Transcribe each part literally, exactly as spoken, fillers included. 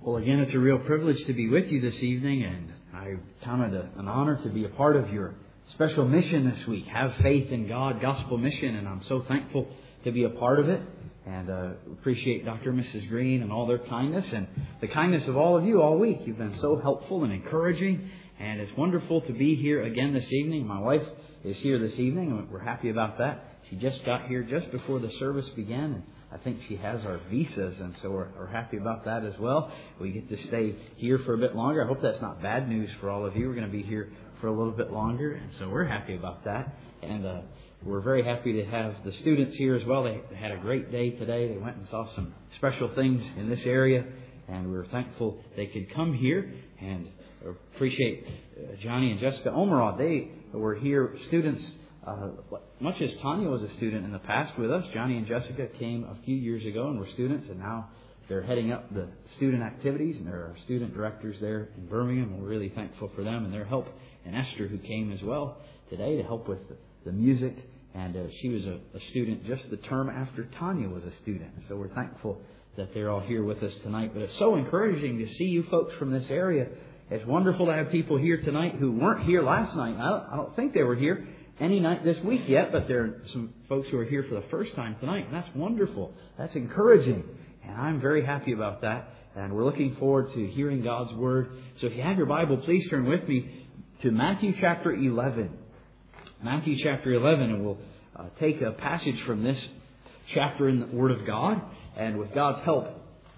Well, again, it's a real privilege to be with you this evening, and I count it an honor to be a part of your special mission this week. Have Faith in God Gospel Mission, and I'm so thankful to be a part of it. And uh, appreciate Doctor and Missus Green and all their kindness and the kindness of all of you all week. You've been so helpful and encouraging, and it's wonderful to be here again this evening. My wife is here this evening, and we're happy about that. She just got here just before the service began, and I think she has our visas, and so we're, we're happy about that as well. We get to stay here for a bit longer. I hope that's not bad news for all of you. We're going to be here for a little bit longer, and so we're happy about that. And uh, we're very happy to have the students here as well. They had a great day today. They went and saw some special things in this area, and we're thankful they could come here. And appreciate uh, Johnny and Jessica Omerod. They were here, students. Uh, much as Tanya was a student in the past with us, Johnny and Jessica came a few years ago and were students, and now they're heading up the student activities, and there are student directors there in Birmingham. We're really thankful for them and their help. And Esther, who came as well today to help with the, the music, and uh, she was a, a student just the term after Tanya was a student. So we're thankful that they're all here with us tonight. But it's so encouraging to see you folks from this area. It's wonderful to have people here tonight who weren't here last night. I don't, I don't think they were here any night this week yet, but there are some folks who are here for the first time tonight, and that's wonderful. That's encouraging, and I'm very happy about that, and we're looking forward to hearing God's Word. So if you have your Bible, please turn with me to Matthew chapter eleven. Matthew chapter eleven, and we'll uh, take a passage from this chapter in the Word of God, and with God's help,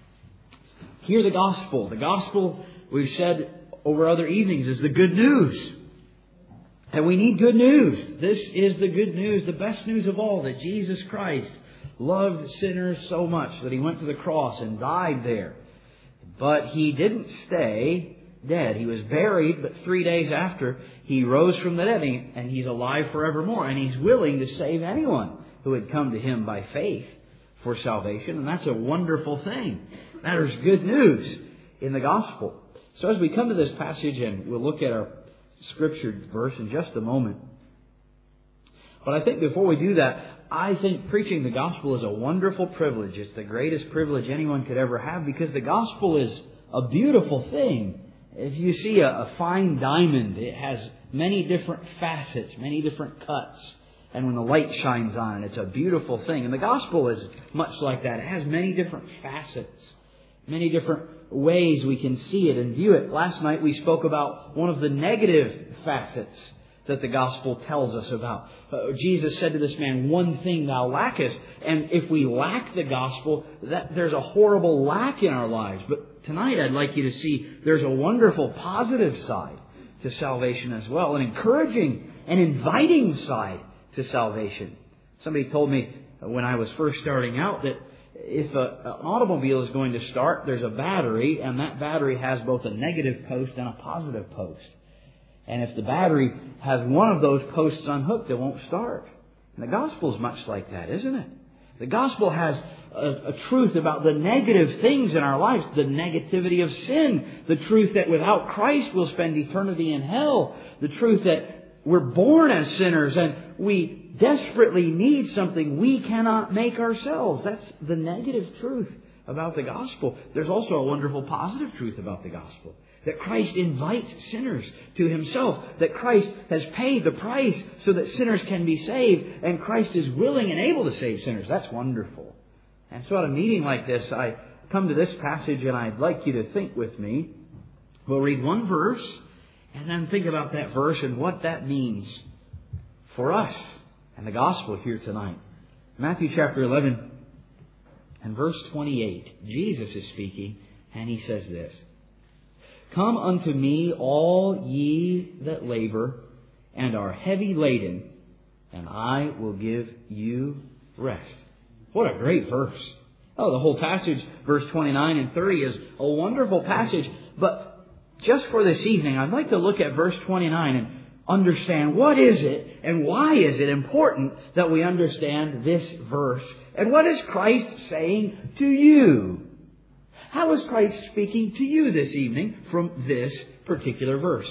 hear the gospel. The gospel, we've said over other evenings, is the good news. And we need good news. This is the good news, the best news of all, that Jesus Christ loved sinners so much that He went to the cross and died there. But He didn't stay dead. He was buried, but three days after, He rose from the dead, and He's alive forevermore. And He's willing to save anyone who would come to Him by faith for salvation. And that's a wonderful thing. That is good news in the gospel. So as we come to this passage, and we'll look at our Scripture verse in just a moment. But I think before we do that, I think preaching the gospel is a wonderful privilege. It's the greatest privilege anyone could ever have, because the gospel is a beautiful thing. If you see a, a fine diamond, it has many different facets, many different cuts. And when the light shines on it, it's a beautiful thing. And the gospel is much like that. It has many different facets, many different ways we can see it and view it. Last night we spoke about one of the negative facets that the gospel tells us about. Uh, Jesus said to this man, "One thing thou lackest." And if we lack the gospel, that there's a horrible lack in our lives. But tonight I'd like you to see there's a wonderful positive side to salvation as well. An encouraging and inviting side to salvation. Somebody told me when I was first starting out that if a, an automobile is going to start, there's a battery, and that battery has both a negative post and a positive post. And if the battery has one of those posts unhooked, it won't start. And the gospel is much like that, isn't it? The gospel has a, a truth about the negative things in our lives, the negativity of sin, the truth that without Christ we'll spend eternity in hell, the truth that we're born as sinners and we desperately need something we cannot make ourselves. That's the negative truth about the gospel. There's also a wonderful positive truth about the gospel. That Christ invites sinners to Himself. That Christ has paid the price so that sinners can be saved. And Christ is willing and able to save sinners. That's wonderful. And so at a meeting like this, I come to this passage and I'd like you to think with me. We'll read one verse and then think about that verse and what that means for us and the gospel here tonight. Matthew chapter eleven and verse twenty-eight. Jesus is speaking, and He says this: "Come unto me, all ye that labor and are heavy laden, and I will give you rest." What a great verse. Oh, the whole passage, verse twenty-nine and thirty, is a wonderful passage. But just for this evening, I'd like to look at verse twenty-nine and understand what is it and why is it important that we understand this verse. And what is Christ saying to you? How is Christ speaking to you this evening from this particular verse?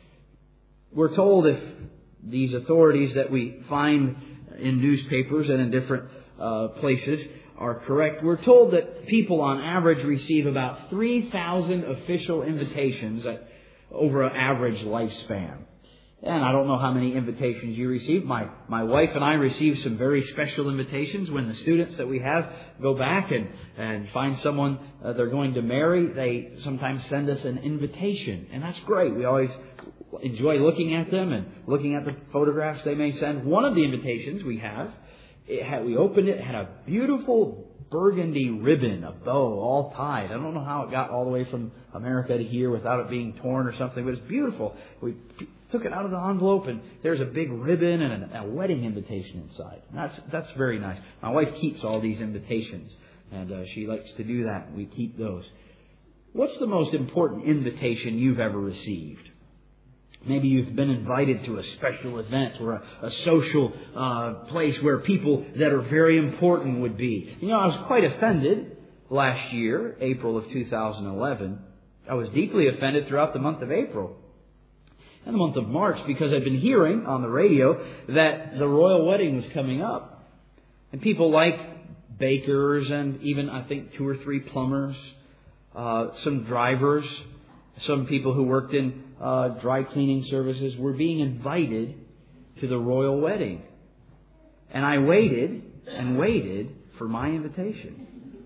We're told if these authorities that we find in newspapers and in different uh, places are correct, we're told that people on average receive about three thousand official invitations at, over an average lifespan. And I don't know how many invitations you receive. My my wife and I receive some very special invitations when the students that we have go back and, and find someone uh, they're going to marry. They sometimes send us an invitation. And that's great. We always enjoy looking at them and looking at the photographs they may send. One of the invitations we have, it had, we opened it, it had a beautiful burgundy ribbon, a bow, all tied. I don't know how it got all the way from America to here without it being torn or something, but it's beautiful. We took it out of the envelope, and there's a big ribbon and a, a wedding invitation inside. And that's that's very nice. My wife keeps all these invitations, and uh, she likes to do that. We keep those. What's the most important invitation you've ever received? Maybe you've been invited to a special event or a, a social uh, place where people that are very important would be. You know, I was quite offended last year, April of two thousand eleven. I was deeply offended throughout the month of April and the month of March because I'd been hearing on the radio that the royal wedding was coming up. And people like bakers and even, I think, two or three plumbers, uh, some drivers, some people who worked in uh, dry cleaning services were being invited to the royal wedding. And I waited and waited for my invitation.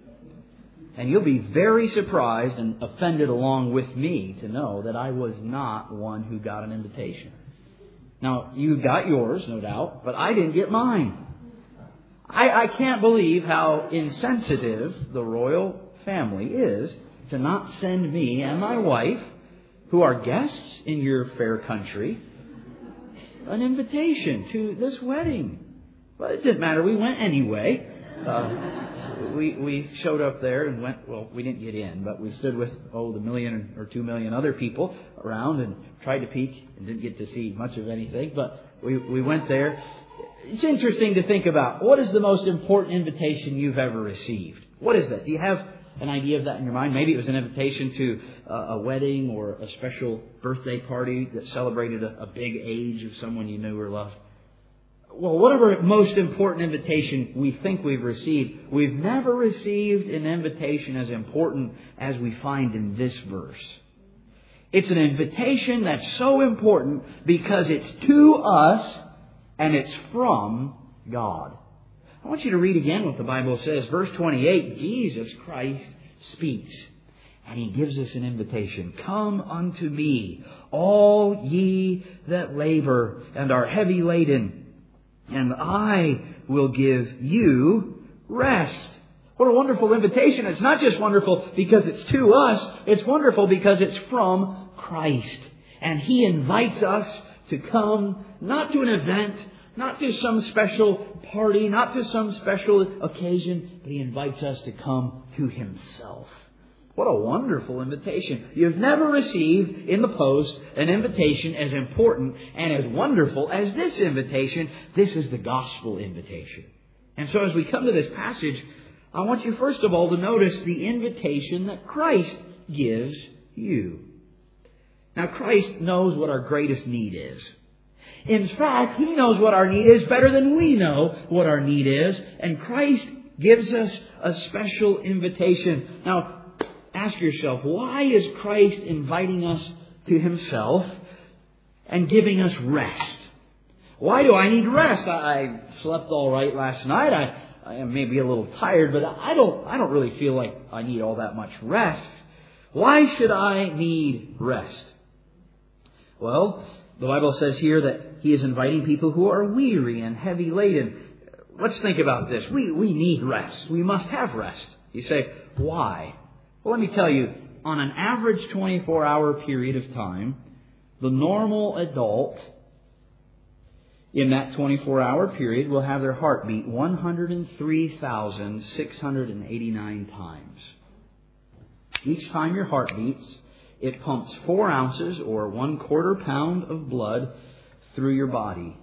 And you'll be very surprised and offended along with me to know that I was not one who got an invitation. Now, you got yours, no doubt, but I didn't get mine. I, I can't believe how insensitive the royal family is to not send me and my wife, who are guests in your fair country, an invitation to this wedding. But it didn't matter. We went anyway. Uh, we we showed up there and went, well, we didn't get in, but we stood with, oh, the million or two million other people around and tried to peek and didn't get to see much of anything. But we, we went there. It's interesting to think about. What is the most important invitation you've ever received? What is that? Do you have an idea of that in your mind? Maybe it was an invitation to a, a wedding or a special birthday party that celebrated a, a big age of someone you knew or loved. Well, whatever most important invitation we think we've received, we've never received an invitation as important as we find in this verse. It's an invitation that's so important because it's to us and it's from God. I want you to read again what the Bible says. Verse twenty-eight, Jesus Christ speaks. And He gives us an invitation. Come unto me, all ye that labor and are heavy laden, and I will give you rest. What a wonderful invitation. It's not just wonderful because it's to us. It's wonderful because it's from Christ. And He invites us to come, not to an event, not to some special party, not to some special occasion, but He invites us to come to Himself. What a wonderful invitation. You've never received in the post an invitation as important and as wonderful as this invitation. This is the gospel invitation. And so as we come to this passage, I want you first of all to notice the invitation that Christ gives you. Now, Christ knows what our greatest need is. In fact, He knows what our need is better than we know what our need is. And Christ gives us a special invitation. Now, ask yourself, why is Christ inviting us to Himself and giving us rest? Why do I need rest? I slept all right last night. I, I am maybe a little tired, but I don't, I don't really feel like I need all that much rest. Why should I need rest? Well, the Bible says here that He is inviting people who are weary and heavy laden. Let's think about this. We, we need rest. We must have rest. You say, why? Well, let me tell you, on an average twenty-four hour period of time, the normal adult in that twenty-four hour period will have their heart beat one hundred three thousand six hundred eighty-nine times. Each time your heart beats, it pumps four ounces or one quarter pound of blood through your body.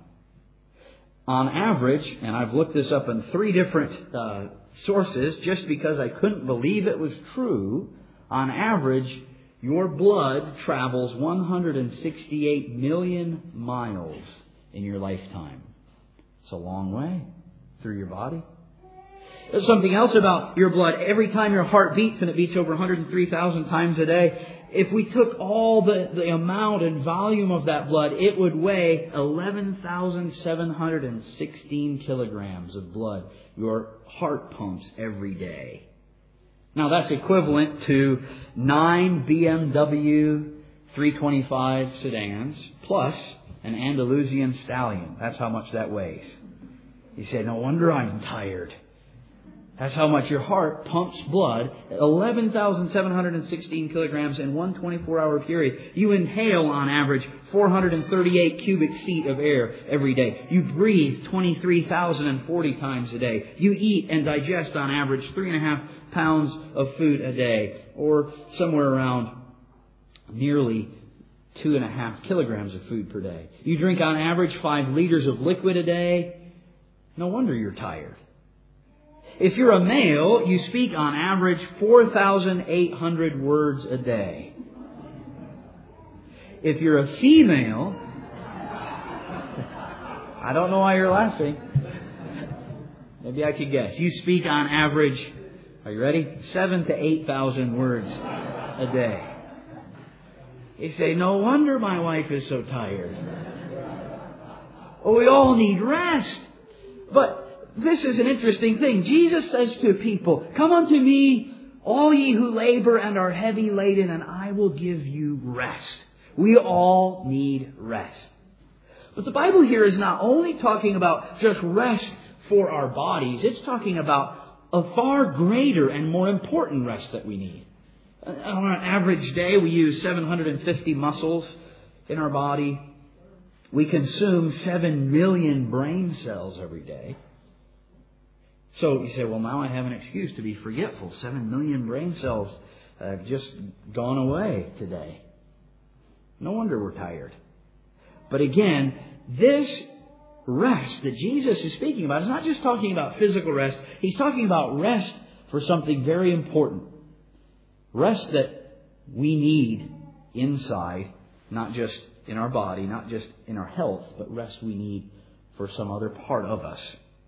On average, and I've looked this up in three different uh, sources just because I couldn't believe it was true, on average, your blood travels one hundred sixty-eight million miles in your lifetime. It's a long way through your body. There's something else about your blood. Every time your heart beats, and it beats over one hundred three thousand times a day, if we took all the, the amount and volume of that blood, it would weigh eleven thousand seven hundred sixteen kilograms of blood your heart pumps every day. Now that's equivalent to nine B M W three twenty-five sedans plus an Andalusian stallion. That's how much that weighs. You say, no wonder I'm tired. That's how much your heart pumps blood. eleven thousand seven hundred sixteen kilograms in one twenty-four hour period. You inhale on average four hundred thirty-eight cubic feet of air every day. You breathe twenty-three thousand forty times a day. You eat and digest on average three and a half pounds of food a day, or somewhere around nearly two and a half kilograms of food per day. You drink on average five liters of liquid a day. No wonder you're tired. If you're a male, you speak on average four thousand eight hundred words a day. If you're a female, I don't know why you're laughing. Maybe I could guess. You speak on average, are you ready? Seven to eight thousand words a day. You say, no wonder my wife is so tired. Well, we all need rest. But this is an interesting thing. Jesus says to people, come unto me, all ye who labor and are heavy laden, and I will give you rest. We all need rest. But the Bible here is not only talking about just rest for our bodies, it's talking about a far greater and more important rest that we need. On an average day, we use seven hundred fifty muscles in our body. We consume seven million brain cells every day. So you say, well, now I have an excuse to be forgetful. Seven million brain cells have just gone away today. No wonder we're tired. But again, this rest that Jesus is speaking about is not just talking about physical rest. He's talking about rest for something very important. Rest that we need inside, not just in our body, not just in our health, but rest we need for some other part of us.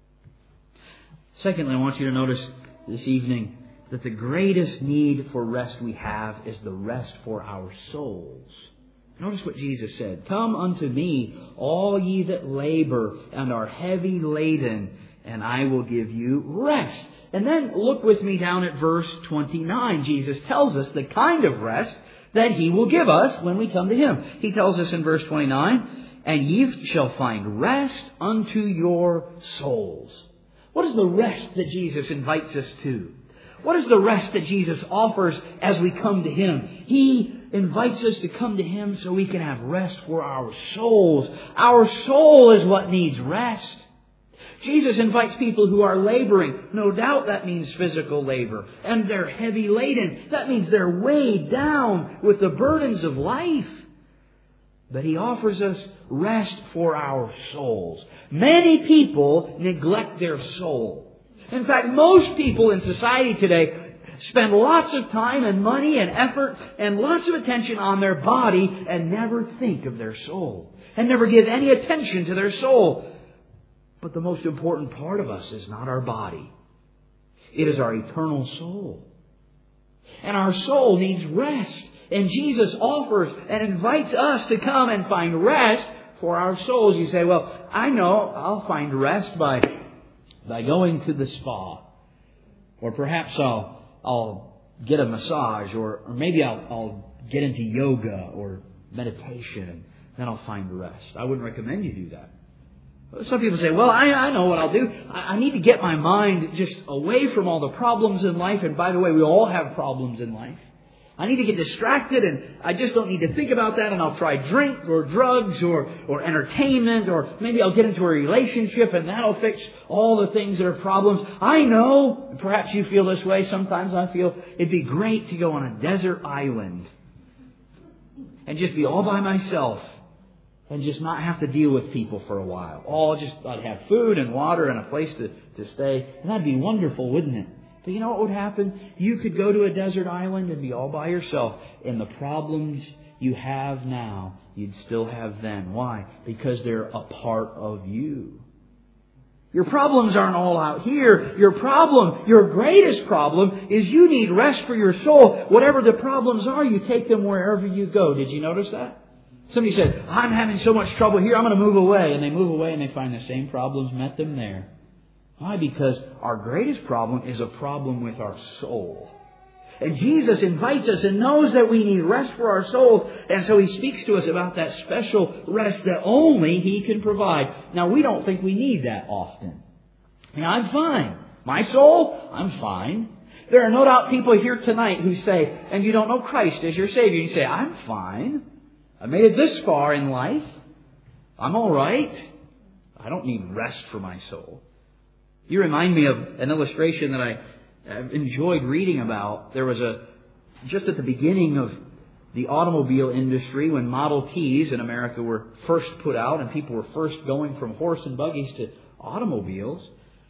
Secondly, I want you to notice this evening that the greatest need for rest we have is the rest for our souls. Notice what Jesus said. Come unto me, all ye that labor and are heavy laden, and I will give you rest. And then look with me down at verse twenty-nine. Jesus tells us the kind of rest that He will give us when we come to Him. He tells us in verse twenty-nine, and ye shall find rest unto your souls. What is the rest that Jesus invites us to? What is the rest that Jesus offers as we come to Him? He invites us to come to Him so we can have rest for our souls. Our soul is what needs rest. Jesus invites people who are laboring. No doubt that means physical labor. And they're heavy laden. That means they're weighed down with the burdens of life. But He offers us rest for our souls. Many people neglect their soul. In fact, most people in society today spend lots of time and money and effort and lots of attention on their body and never think of their soul. And never give any attention to their soul. But the most important part of us is not our body. It is our eternal soul. And our soul needs rest. And Jesus offers and invites us to come and find rest for our souls. You say, well, I know I'll find rest by, by going to the spa. Or perhaps I'll, I'll get a massage. Or, or maybe I'll, I'll get into yoga or meditation. And then I'll find rest. I wouldn't recommend you do that. Some people say, well, I, I know what I'll do. I, I need to get my mind just away from all the problems in life. And by the way, we all have problems in life. I need to get distracted and I just don't need to think about that, and I'll try drink or drugs or, or entertainment, or maybe I'll get into a relationship and that'll fix all the things that are problems. I know, perhaps you feel this way. Sometimes I feel it'd be great to go on a desert island and just be all by myself. And just not have to deal with people for a while. All just, I'd have food and water and a place to, to stay. And that'd be wonderful, wouldn't it? But you know what would happen? You could go to a desert island and be all by yourself. And the problems you have now, you'd still have then. Why? Because they're a part of you. Your problems aren't all out here. Your problem, your greatest problem, is you need rest for your soul. Whatever the problems are, you take them wherever you go. Did you notice that? Somebody said, I'm having so much trouble here, I'm going to move away. And they move away and they find the same problems met them there. Why? Because our greatest problem is a problem with our soul. And Jesus invites us and knows that we need rest for our souls. And so He speaks to us about that special rest that only He can provide. Now, we don't think we need that often. And I'm fine. My soul, I'm fine. There are no doubt people here tonight who say, and you don't know Christ as your Savior. You say, I'm fine. I made it this far in life. I'm all right. I don't need rest for my soul. You remind me of an illustration that I I've enjoyed reading about. There was a, just at the beginning of the automobile industry, when Model Ts in America were first put out and people were first going from horse and buggies to automobiles,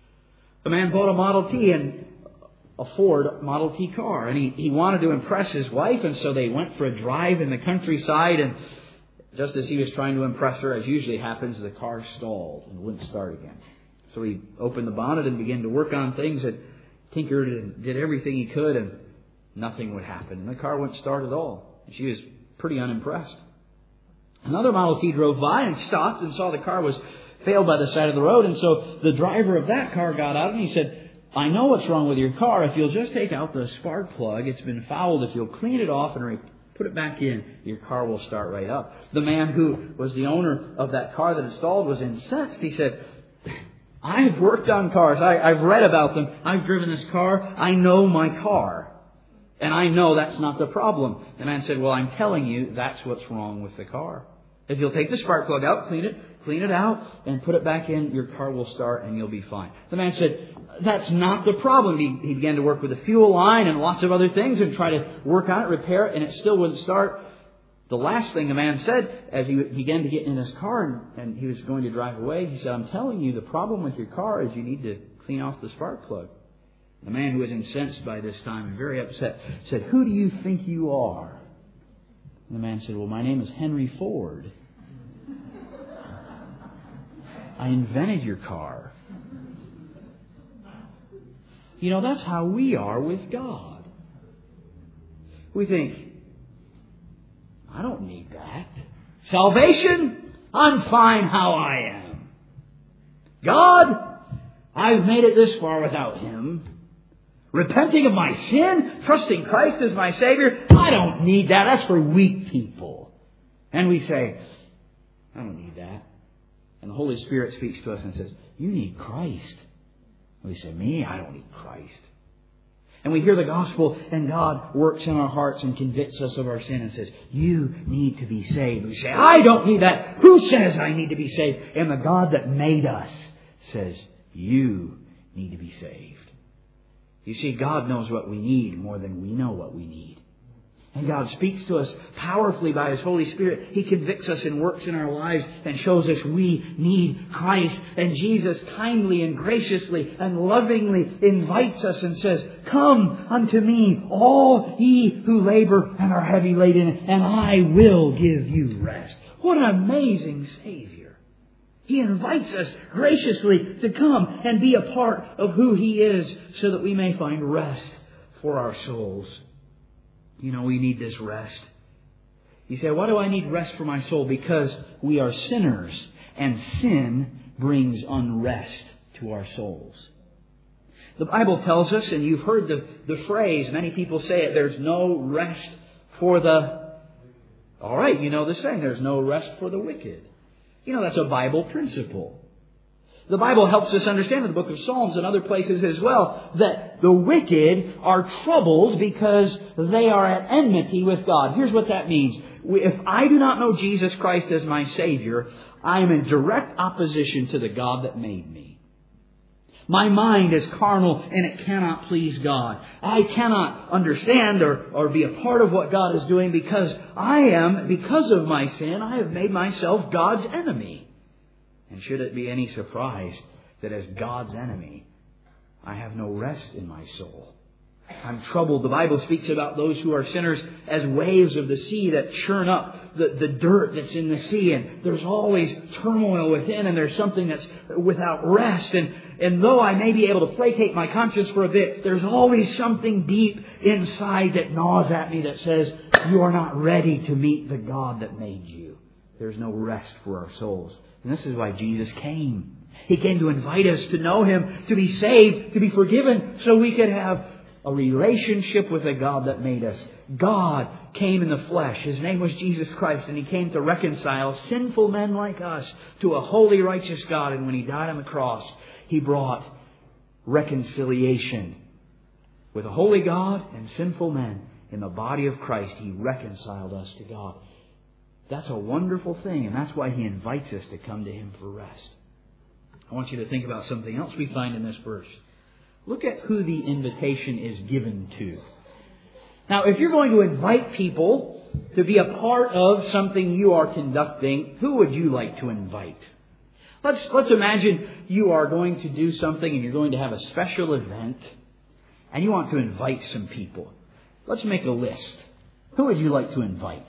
a man bought a Model T, and a Ford Model T car, and he, he wanted to impress his wife, and so they went for a drive in the countryside, and just as he was trying to impress her, as usually happens, the car stalled and wouldn't start again. So he opened the bonnet and began to work on things and tinkered and did everything he could, and nothing would happen. And the car wouldn't start at all. She was pretty unimpressed. Another Model T drove by and stopped and saw the car was failed by the side of the road. And so the driver of that car got out and he said, I know what's wrong with your car. If you'll just take out the spark plug, it's been fouled. If you'll clean it off and re- put it back in, your car will start right up. The man who was the owner of that car that installed was incensed. He said, I've worked on cars. I, I've read about them. I've driven this car. I know my car. And I know that's not the problem. The man said, well, I'm telling you, that's what's wrong with the car. If you'll take the spark plug out, clean it, clean it out, and put it back in, your car will start and you'll be fine. The man said, that's not the problem. He, he began to work with the fuel line and lots of other things and try to work on it, repair it, and it still wouldn't start. The last thing the man said, as he began to get in his car and, and he was going to drive away, he said, I'm telling you, the problem with your car is you need to clean off the spark plug. The man, who was incensed by this time and very upset, said, who do you think you are? And the man said, well, my name is Henry Ford. I invented your car. You know, that's how we are with God. We think, I don't need that. Salvation, I'm fine how I am. God, I've made it this far without Him. Repenting of my sin, trusting Christ as my Savior, I don't need that. That's for weak people. And we say, I don't need that. And the Holy Spirit speaks to us and says, you need Christ. And we say, me? I don't need Christ. And we hear the gospel and God works in our hearts and convicts us of our sin and says, you need to be saved. We say, I don't need that. Who says I need to be saved? And the God that made us says, you need to be saved. You see, God knows what we need more than we know what we need. And God speaks to us powerfully by His Holy Spirit. He convicts us and works in our lives and shows us we need Christ. And Jesus kindly and graciously and lovingly invites us and says, come unto me, all ye who labor and are heavy laden, and I will give you rest. What an amazing Savior. He invites us graciously to come and be a part of who He is so that we may find rest for our souls. You know, we need this rest. You say, why do I need rest for my soul? Because we are sinners, and sin brings unrest to our souls. The Bible tells us, and you've heard the, the phrase, many people say it, there's no rest for the... All right, you know the saying, there's no rest for the wicked. You know, that's a Bible principle. The Bible helps us understand in the book of Psalms and other places as well that the wicked are troubled because they are at enmity with God. Here's what that means. If I do not know Jesus Christ as my Savior, I am in direct opposition to the God that made me. My mind is carnal and it cannot please God. I cannot understand or, or be a part of what God is doing because I am, because of my sin, I have made myself God's enemy. And should it be any surprise that as God's enemy, I have no rest in my soul. I'm troubled. The Bible speaks about those who are sinners as waves of the sea that churn up the, the dirt that's in the sea. And there's always turmoil within, and there's something that's without rest. And, and though I may be able to placate my conscience for a bit, there's always something deep inside that gnaws at me that says, you are not ready to meet the God that made you. There's no rest for our souls. And this is why Jesus came. He came to invite us to know Him, to be saved, to be forgiven, so we could have a relationship with the God that made us. God came in the flesh. His name was Jesus Christ, and He came to reconcile sinful men like us to a holy, righteous God. And when He died on the cross, He brought reconciliation with a holy God and sinful men. In the body of Christ, He reconciled us to God. That's a wonderful thing, and that's why He invites us to come to Him for rest. I want you to think about something else we find in this verse. Look at who the invitation is given to. Now, if you're going to invite people to be a part of something you are conducting, who would you like to invite? Let's, let's imagine you are going to do something and you're going to have a special event and you want to invite some people. Let's make a list. Who would you like to invite?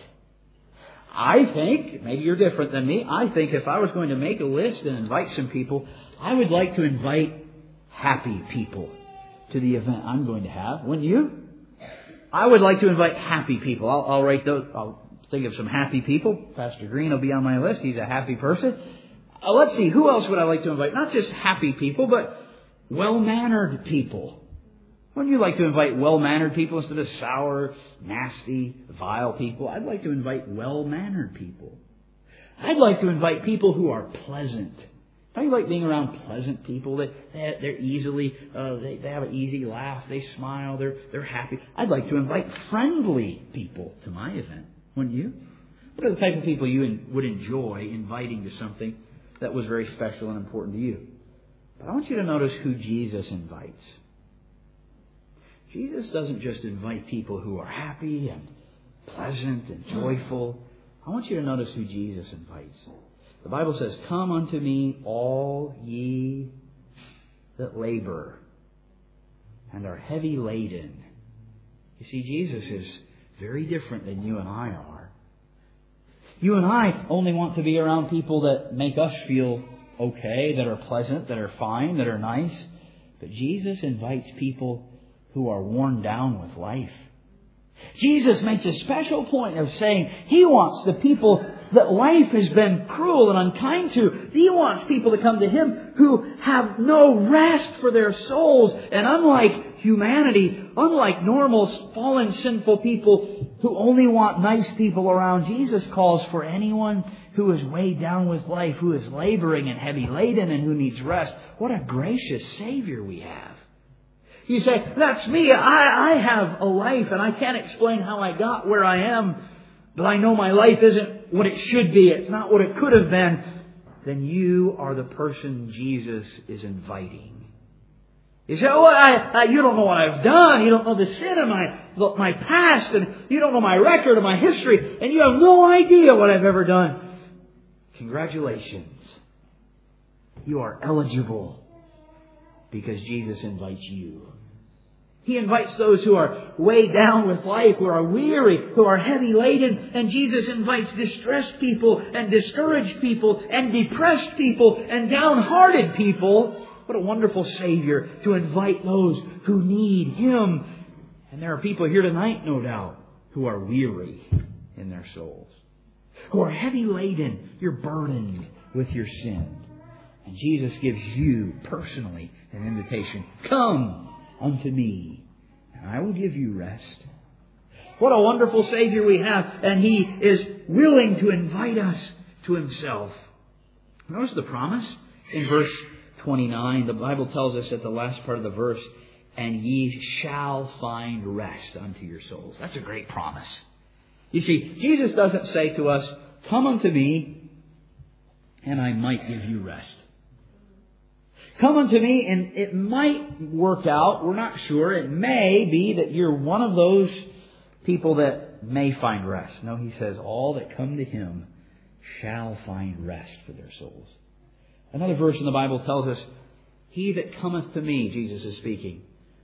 I think, maybe you're different than me, I think if I was going to make a list and invite some people, I would like to invite happy people to the event I'm going to have. Wouldn't you? I would like to invite happy people. I'll, I'll write those. I'll think of some happy people. Pastor Green will be on my list. He's a happy person. Uh, let's see. Who else would I like to invite? Not just happy people, but well-mannered people. Wouldn't you like to invite well-mannered people instead of sour, nasty, vile people? I'd like to invite well-mannered people. I'd like to invite people who are pleasant. Don't you like being around pleasant people? They, they, they're easily, uh, they, they have an easy laugh. They smile. They're, they're happy. I'd like to invite friendly people to my event. Wouldn't you? What are the type of people you in, would enjoy inviting to something that was very special and important to you? But I want you to notice who Jesus invites. Jesus doesn't just invite people who are happy and pleasant and joyful. I want you to notice who Jesus invites. The Bible says, "Come unto me, all ye that labor and are heavy laden." You see, Jesus is very different than you and I are. You and I only want to be around people that make us feel okay, that are pleasant, that are fine, that are nice. But Jesus invites people who are worn down with life. Jesus makes a special point of saying He wants the people that life has been cruel and unkind to. He wants people to come to Him who have no rest for their souls. And unlike humanity, unlike normal, fallen, sinful people who only want nice people around, Jesus calls for anyone who is weighed down with life, who is laboring and heavy laden and who needs rest. What a gracious Savior we have. You say, that's me. I, I have a life and I can't explain how I got where I am. But I know my life isn't what it should be. It's not what it could have been. Then you are the person Jesus is inviting. You say, oh, I, I, you don't know what I've done. You don't know the sin of my, my past. And you don't know my record or my history. And you have no idea what I've ever done. Congratulations. You are eligible because Jesus invites you. He invites those who are weighed down with life, who are weary, who are heavy laden. And Jesus invites distressed people and discouraged people and depressed people and downhearted people. What a wonderful Savior to invite those who need Him. And there are people here tonight, no doubt, who are weary in their souls, who are heavy laden. You're burdened with your sin. And Jesus gives you personally an invitation. Come unto me, and I will give you rest. What a wonderful Savior we have, and He is willing to invite us to Himself. Notice the promise in verse twenty-nine. The Bible tells us at the last part of the verse, and ye shall find rest unto your souls. That's a great promise. You see, Jesus doesn't say to us, come unto me, and I might give you rest. Come unto me, and it might work out. We're not sure. It may be that you're one of those people that may find rest. No, He says, all that come to Him shall find rest for their souls. Another verse in the Bible tells us, he that cometh to me, Jesus is speaking,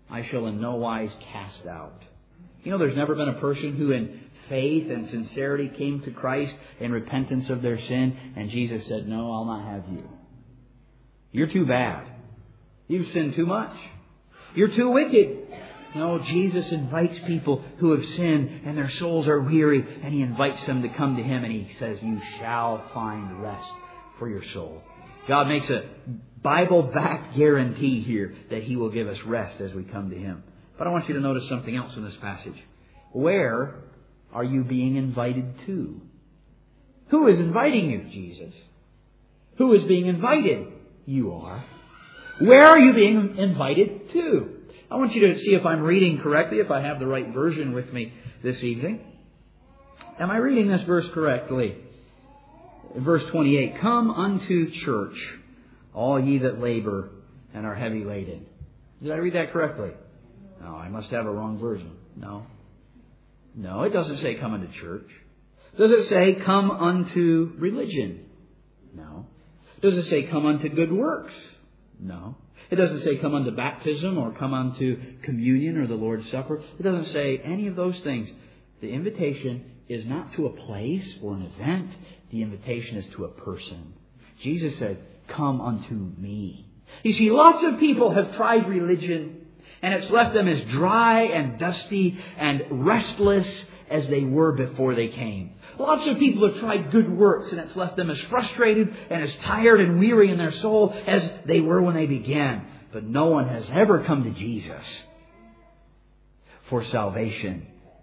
I shall in no wise cast out. You know, there's never been a person who in faith and sincerity came to Christ in repentance of their sin, and Jesus said, no, I'll not have you. You're too bad. You've sinned too much. You're too wicked. No, Jesus invites people who have sinned and their souls are weary, and He invites them to come to Him, and He says, you shall find rest for your soul. God makes a Bible-backed guarantee here that He will give us rest as we come to Him. But I want you to notice something else in this passage. Where are you being invited to? Who is inviting you? Jesus. Who is being invited? You are. Where are you being invited to? I want you to see if I'm reading correctly, if I have the right version with me this evening. Am I reading this verse correctly? Verse twenty-eight, come unto church, all ye that labor and are heavy laden. Did I read that correctly? No, I must have a wrong version. No. No, it doesn't say come unto church. Does it say come unto religion? No. Does it say come unto good works? No. It doesn't say come unto baptism or come unto communion or the Lord's Supper. It doesn't say any of those things. The invitation is not to a place or an event. The invitation is to a person. Jesus said, come unto me. You see, lots of people have tried religion, and it's left them as dry and dusty and restless as they were before they came. Lots of people have tried good works, and it's left them as frustrated and as tired and weary in their soul as they were when they began. But no one has ever come to Jesus for salvation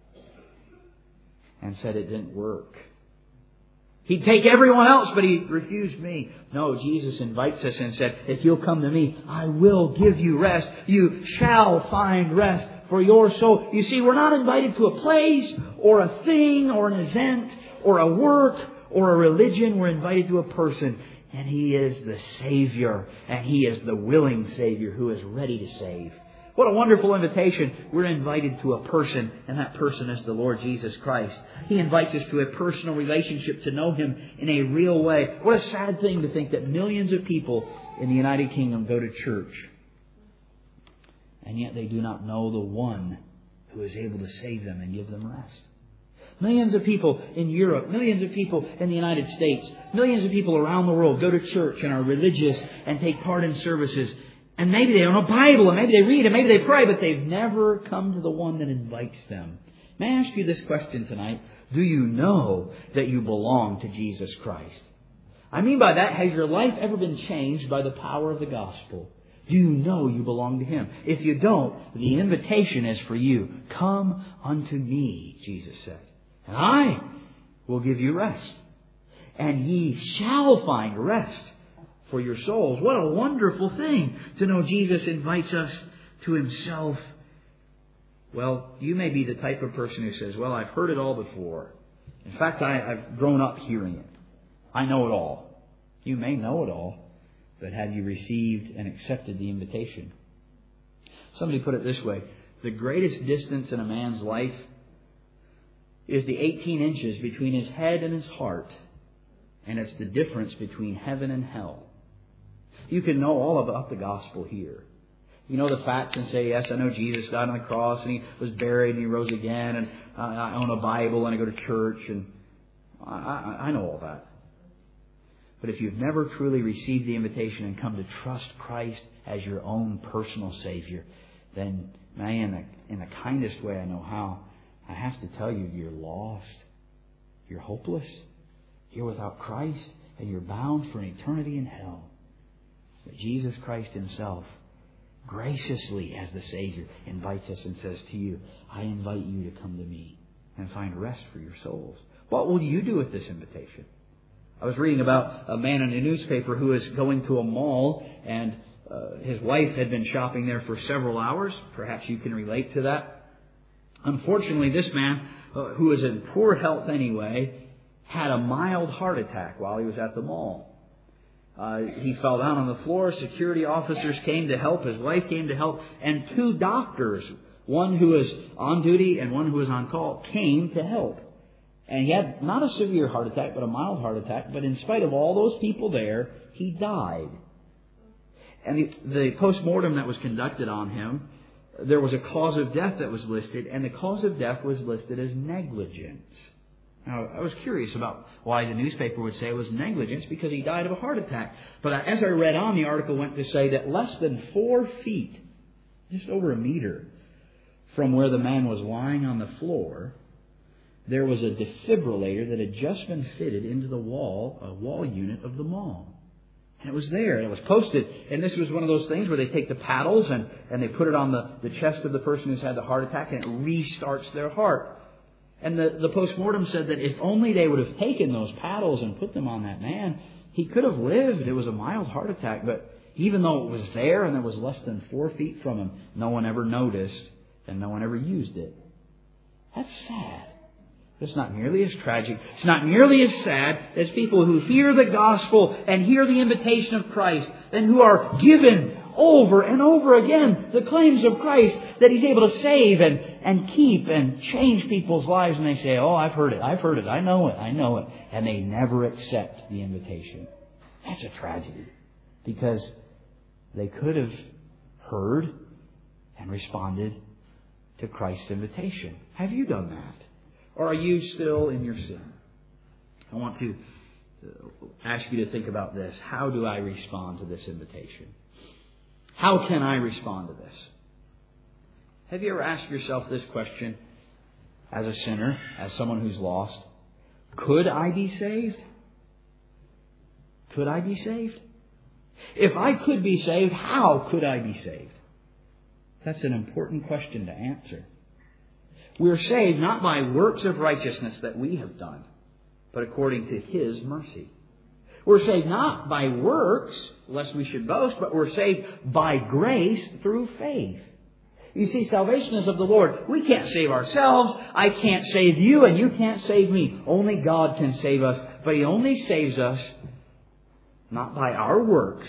and said it didn't work. He'd take everyone else, but He refused me. No, Jesus invites us and said, if you'll come to me, I will give you rest. You shall find rest for your soul. You see, we're not invited to a place or a thing or an event or a work or a religion. We're invited to a person. And He is the Savior. And He is the willing Savior who is ready to save. What a wonderful invitation. We're invited to a person, and that person is the Lord Jesus Christ. He invites us to a personal relationship, to know Him in a real way. What a sad thing to think that millions of people in the United Kingdom go to church, and yet they do not know the one who is able to save them and give them rest. Millions of people in Europe, millions of people in the United States, millions of people around the world go to church and are religious and take part in services. And maybe they own a Bible, and maybe they read, and maybe they pray, but they've never come to the one that invites them. May I ask you this question tonight? Do you know that you belong to Jesus Christ? I mean by that, has your life ever been changed by the power of the gospel? Do you know you belong to Him? If you don't, the invitation is for you. Come unto me, Jesus said, and I will give you rest. And ye shall find rest for your souls. What a wonderful thing to know Jesus invites us to Himself. Well, you may be the type of person who says, well, I've heard it all before. In fact, I, I've grown up hearing it. I know it all. You may know it all, but have you received and accepted the invitation? Somebody put it this way. The greatest distance in a man's life is the eighteen inches between his head and his heart. And it's the difference between heaven and hell. You can know all about the gospel here. You know the facts and say, yes, I know Jesus died on the cross and He was buried and He rose again, and I own a Bible and I go to church, and I, I, I know all that. But if you've never truly received the invitation and come to trust Christ as your own personal Savior, then man, in the, in the kindest way I know how, I have to tell you, you're lost. You're hopeless. You're without Christ, and you're bound for an eternity in hell. But Jesus Christ Himself, graciously as the Savior, invites us and says to you, I invite you to come to me and find rest for your souls. What will you do with this invitation? I was reading about a man in a newspaper who was going to a mall, and uh, his wife had been shopping there for several hours. Perhaps you can relate to that. Unfortunately, this man, uh, who was in poor health anyway, had a mild heart attack while he was at the mall. Uh, he fell down on the floor. Security officers came to help. His wife came to help. And two doctors, one who was on duty and one who was on call, came to help. And he had not a severe heart attack, but a mild heart attack. But in spite of all those people there, he died. And the, the post-mortem that was conducted on him there was a cause of death that was listed, and the cause of death was listed as negligence. Now, I was curious about why the newspaper would say it was negligence, because he died of a heart attack. But as I read on, the article went to say that less than four feet, just over a meter, from where the man was lying on the floor, there was a defibrillator that had just been fitted into the wall, a wall unit of the mall. And it was there, and it was posted. And this was one of those things where they take the paddles and, and they put it on the, the chest of the person who's had the heart attack, and it restarts their heart. And the, the postmortem said that if only they would have taken those paddles and put them on that man, he could have lived. It was a mild heart attack, but even though it was there and it was less than four feet from him, no one ever noticed and no one ever used it. That's sad. It's not nearly as tragic. It's not nearly as sad as people who hear the gospel and hear the invitation of Christ and who are given over and over again the claims of Christ that He's able to save and, and keep and change people's lives. And they say, oh, I've heard it. I've heard it. I know it. I know it. And they never accept the invitation. That's a tragedy, because they could have heard and responded to Christ's invitation. Have you done that? Or are you still in your sin? I want to ask you to think about this. How do I respond to this invitation? How can I respond to this? Have you ever asked yourself this question as a sinner, as someone who's lost? Could I be saved? Could I be saved? If I could be saved, how could I be saved? That's an important question to answer. We're saved not by works of righteousness that we have done, but according to His mercy. We're saved not by works, lest we should boast, but we're saved by grace through faith. You see, salvation is of the Lord. We can't save ourselves. I can't save you, and you can't save me. Only God can save us. But He only saves us not by our works,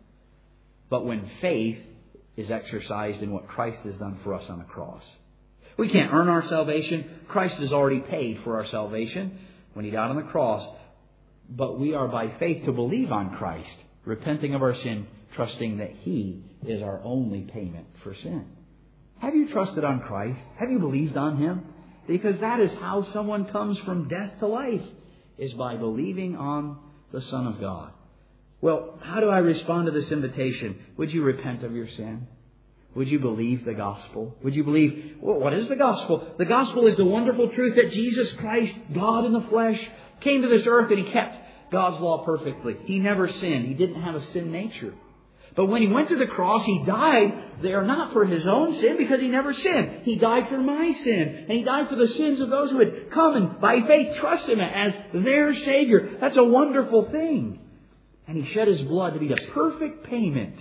but when faith is exercised in what Christ has done for us on the cross. We can't earn our salvation. Christ has already paid for our salvation when He died on the cross. But we are by faith to believe on Christ, repenting of our sin, trusting that He is our only payment for sin. Have you trusted on Christ? Have you believed on Him? Because that is how someone comes from death to life, is by believing on the Son of God. Well, how do I respond to this invitation? Would you repent of your sin? Would you believe the gospel? Would you believe, well, what is the gospel? The gospel is the wonderful truth that Jesus Christ, God in the flesh, came to this earth and He kept God's law perfectly. He never sinned. He didn't have a sin nature. But when He went to the cross, He died there not for His own sin, because He never sinned. He died for my sin. And He died for the sins of those who had come and by faith trust Him as their Savior. That's a wonderful thing. And He shed His blood to be the perfect payment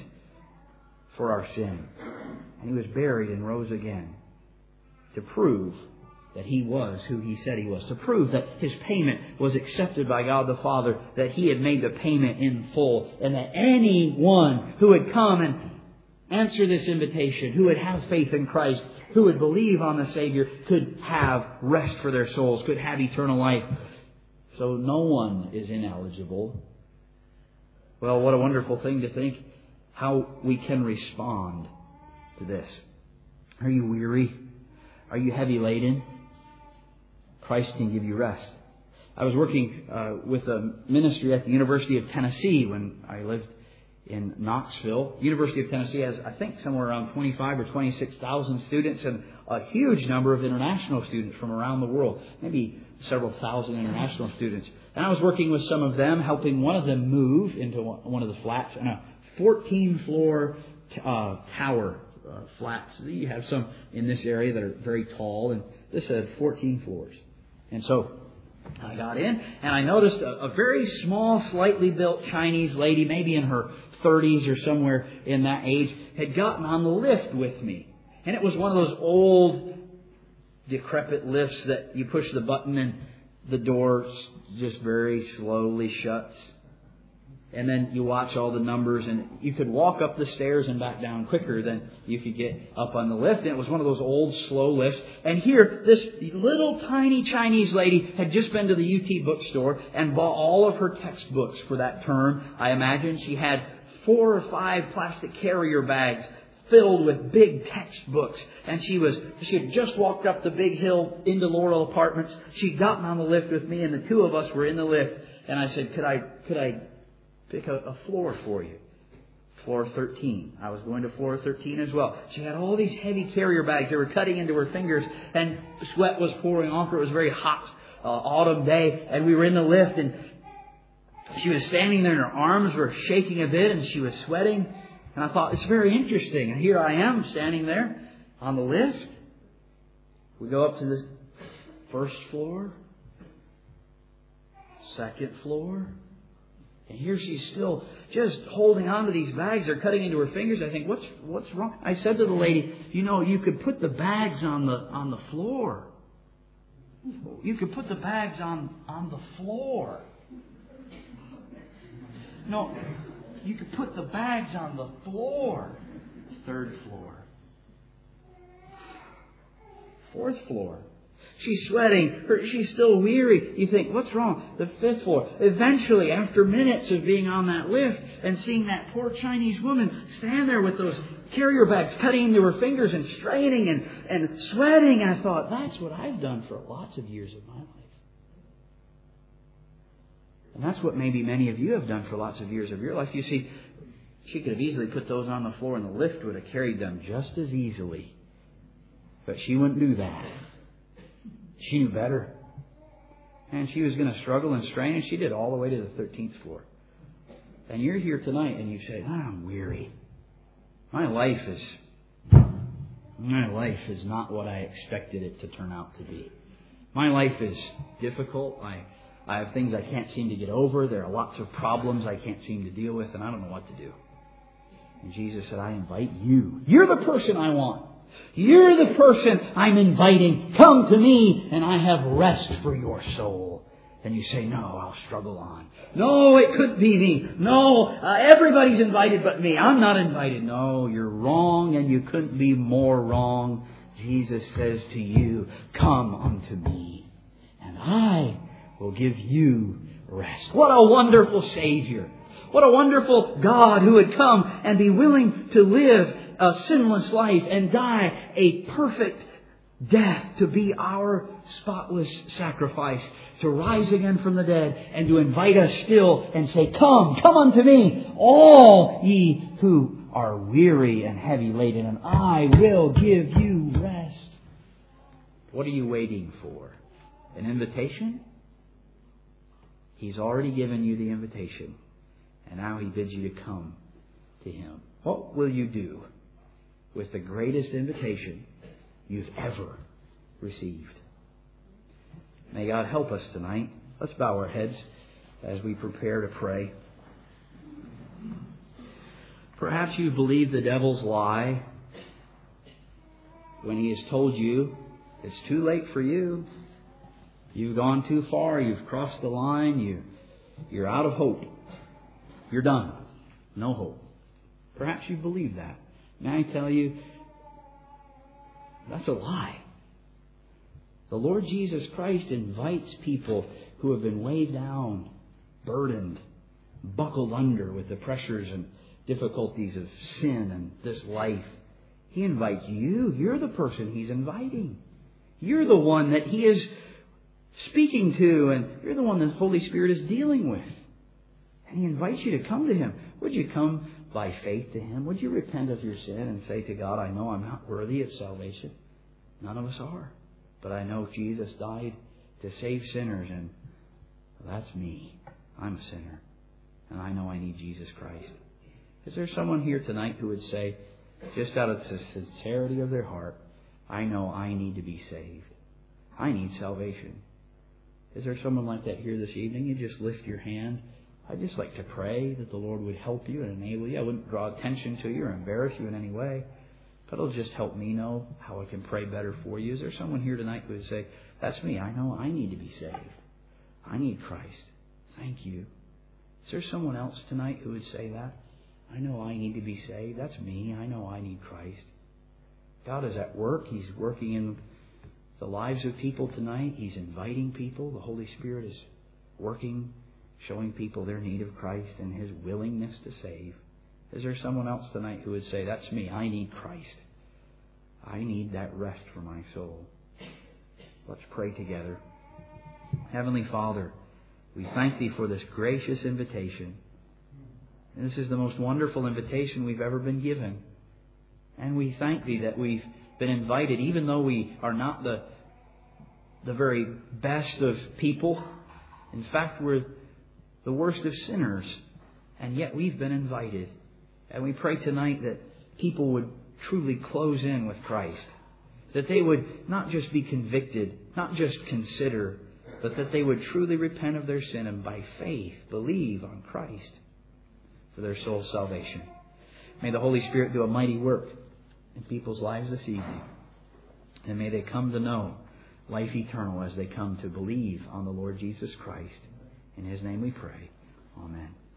for our sin. And He was buried and rose again to prove that He was who He said He was. To prove that His payment was accepted by God the Father. That He had made the payment in full. And that anyone who would come and answer this invitation, who would have faith in Christ, who would believe on the Savior, could have rest for their souls, could have eternal life. So no one is ineligible. Well, what a wonderful thing to think how we can respond to this. Are you weary? Are you heavy laden? Christ can give you rest. I was working uh, with a ministry at the University of Tennessee when I lived in Knoxville. University of Tennessee has, I think, somewhere around twenty-five or twenty-six thousand students and a huge number of international students from around the world. Maybe several thousand international students. And I was working with some of them, helping one of them move into one of the flats in a fourteen floor uh, tower uh, flats. You have some in this area that are very tall, and this had fourteen floors. And so I got in, and I noticed a, a very small, slightly built Chinese lady, maybe in her thirties or somewhere in that age, had gotten on the lift with me. And it was one of those old, decrepit lifts that you push the button and the door just very slowly shuts. And then you watch all the numbers, and you could walk up the stairs and back down quicker than you could get up on the lift. And it was one of those old, slow lifts. And here, this little tiny Chinese lady had just been to the U T bookstore and bought all of her textbooks for that term. I imagine she had four or five plastic carrier bags filled with big textbooks. And she was, she had just walked up the big hill into Laurel Apartments. She'd gotten on the lift with me, and the two of us were in the lift. And I said, could I, could I pick a, a floor for you? Floor thirteen. I was going to floor thirteen as well. She had all these heavy carrier bags. They were cutting into her fingers, and sweat was pouring off her. It was a very hot uh, autumn day, and we were in the lift, and she was standing there, and her arms were shaking a bit, and she was sweating. And I thought, it's very interesting. And here I am standing there on the lift. We go up to the first floor, second floor. And here she's still just holding on to these bags. They're cutting into her fingers. I think, what's what's wrong? I said to the lady, you know, you could put the bags on the on the floor. You could put the bags on, on the floor. No, you could put the bags on the floor. Third floor. Fourth floor. She's sweating. Her, she's still weary. You think, what's wrong? The fifth floor. Eventually, after minutes of being on that lift and seeing that poor Chinese woman stand there with those carrier bags cutting into her fingers and straining and, and sweating, I thought, that's what I've done for lots of years of my life. And that's what maybe many of you have done for lots of years of your life. You see, she could have easily put those on the floor and the lift would have carried them just as easily. But she wouldn't do that. She knew better. And she was going to struggle and strain, and she did all the way to the thirteenth floor. And you're here tonight and you say, I'm weary. My life is my life is not what I expected it to turn out to be. My life is difficult. I I have things I can't seem to get over. There are lots of problems I can't seem to deal with, and I don't know what to do. And Jesus said, I invite you. You're the person I want. You're the person I'm inviting. Come to me, and I have rest for your soul. And you say, no, I'll struggle on. No, it could be me. No, uh, everybody's invited but me. I'm not invited. No, you're wrong, and you couldn't be more wrong. Jesus says to you, come unto me, and I will give you rest. What a wonderful Savior. What a wonderful God who would come and be willing to live a sinless life and die a perfect death to be our spotless sacrifice, to rise again from the dead and to invite us still and say, come, come unto me, all ye who are weary and heavy laden, and I will give you rest. What are you waiting for? An invitation? He's already given you the invitation, and now He bids you to come to Him. What will you do with the greatest invitation you've ever received? May God help us tonight. Let's bow our heads as we prepare to pray. Perhaps you believe the devil's lie when he has told you it's too late for you. You've gone too far. You've crossed the line. You, you're out of hope. You're done. No hope. Perhaps you believe that. May I tell you, that's a lie. The Lord Jesus Christ invites people who have been weighed down, burdened, buckled under with the pressures and difficulties of sin and this life. He invites you. You're the person He's inviting. You're the one that He is speaking to, and you're the one that the Holy Spirit is dealing with. And He invites you to come to Him. Would you come by faith to Him? Would you repent of your sin and say to God, I know I'm not worthy of salvation. None of us are. But I know Jesus died to save sinners, and that's me. I'm a sinner. And I know I need Jesus Christ. Is there someone here tonight who would say, just out of the sincerity of their heart, I know I need to be saved. I need salvation. Is there someone like that here this evening? You just lift your hand. I'd just like to pray that the Lord would help you and enable you. I wouldn't draw attention to you or embarrass you in any way. But it'll just help me know how I can pray better for you. Is there someone here tonight who would say, that's me. I know I need to be saved. I need Christ. Thank you. Is there someone else tonight who would say that? I know I need to be saved. That's me. I know I need Christ. God is at work. He's working in the lives of people tonight. He's inviting people. The Holy Spirit is working, showing people their need of Christ and His willingness to save. Is there someone else tonight who would say, that's me, I need Christ. I need that rest for my soul. Let's pray together. Heavenly Father, we thank Thee for this gracious invitation. And this is the most wonderful invitation we've ever been given. And we thank Thee that we've been invited, even though we are not the, the very best of people. In fact, we're the worst of sinners. And yet we've been invited. And we pray tonight that people would truly close in with Christ. That they would not just be convicted, not just consider, but that they would truly repent of their sin and by faith believe on Christ for their soul's salvation. May the Holy Spirit do a mighty work in people's lives this evening. And may they come to know life eternal as they come to believe on the Lord Jesus Christ. In His name we pray. Amen.